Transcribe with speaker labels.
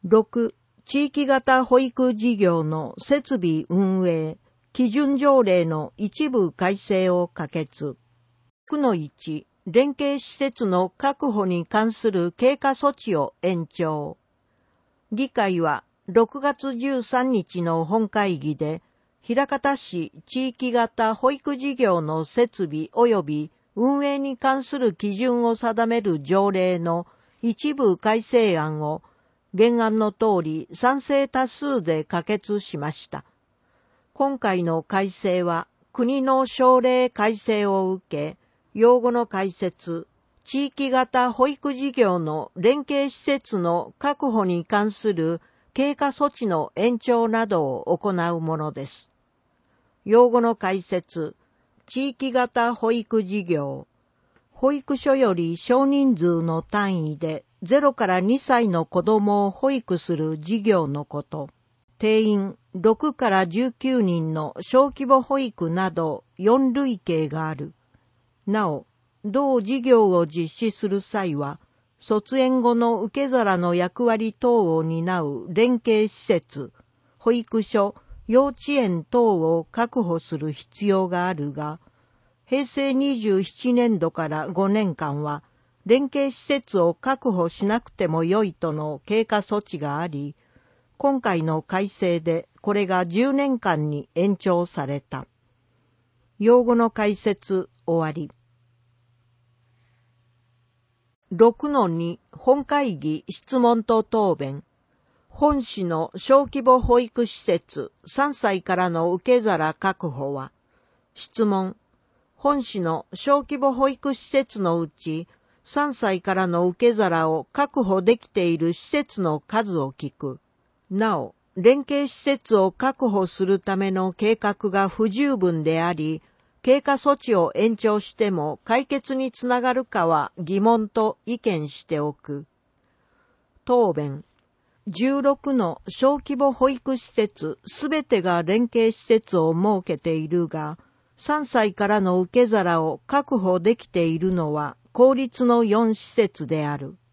Speaker 1: 6、地域型保育事業の設備運営、基準条例の一部改正を可決。9-1、連携施設の確保に関する経過措置を延長。議会は6月13日の本会議で、枚方市地域型保育事業の設備及び運営に関する基準を定める条例の一部改正案を原案の通り賛成多数で可決しました。今回の改正は国の省令改正を受け、用語の解説、地域型保育事業の連携施設の確保に関する経過措置の延長などを行うものです。用語の解説、地域型保育事業、保育所より少人数の単位で0から2歳の子供を保育する事業のこと。定員6から19人の小規模保育など4類型がある。なお、同事業を実施する際は、卒園後の受け皿の役割等を担う連携施設、保育所、幼稚園等を確保する必要があるが、平成27年度から5年間は、連携施設を確保しなくてもよいとの経過措置があり、今回の改正でこれが10年間に延長された。用語の解説終わり。6-2 本会議質問と答弁。本市の小規模保育施設3歳からの受け皿確保は、質問。本市の小規模保育施設のうち3歳からの受け皿を確保できている施設の数を聞く。なお、連携施設を確保するための計画が不十分であり、経過措置を延長しても解決につながるかは疑問と意見しておく。答弁。16の小規模保育施設すべてが連携施設を設けているが、3歳からの受け皿を確保できているのは公立の4施設である。